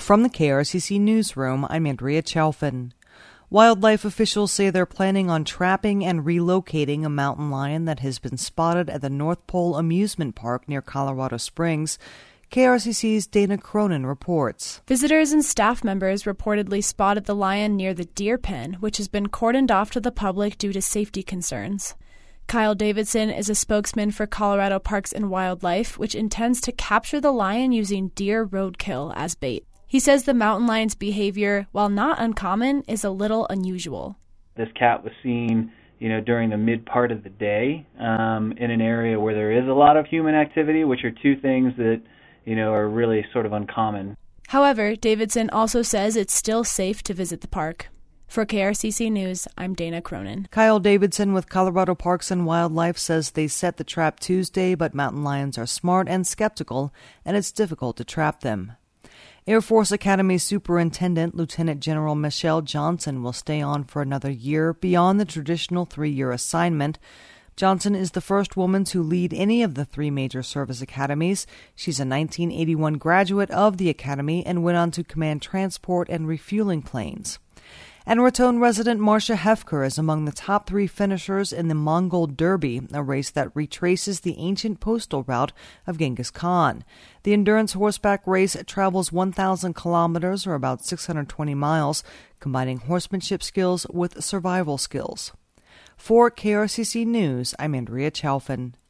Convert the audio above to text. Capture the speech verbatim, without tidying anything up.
From the K R C C Newsroom, I'm Andrea Chalfin. Wildlife officials say they're planning on trapping and relocating a mountain lion that has been spotted at the North Pole Amusement Park near Colorado Springs. K R C C's Dana Cronin reports. Visitors and staff members reportedly spotted the lion near the deer pen, which has been cordoned off to the public due to safety concerns. Kyle Davidson is a spokesman for Colorado Parks and Wildlife, which intends to capture the lion using deer roadkill as bait. He says the mountain lion's behavior, while not uncommon, is a little unusual. This cat was seen, you know, during the mid part of the day um, in an area where there is a lot of human activity, which are two things that, you know, are really sort of uncommon. However, Davidson also says it's still safe to visit the park. For K R C C News, I'm Dana Cronin. Kyle Davidson with Colorado Parks and Wildlife says they set the trap Tuesday, but mountain lions are smart and skeptical, and it's difficult to trap them. Air Force Academy Superintendent Lieutenant General Michelle Johnson will stay on for another year beyond the traditional three-year assignment. Johnson is the first woman to lead any of the three major service academies. She's a nineteen eighty-one graduate of the academy and went on to command transport and refueling planes. And Raton resident Marcia Hefker is among the top three finishers in the Mongol Derby, a race that retraces the ancient postal route of Genghis Khan. The endurance horseback race travels one thousand kilometers, or about six hundred twenty miles, combining horsemanship skills with survival skills. For K R C C News, I'm Andrea Chalfin.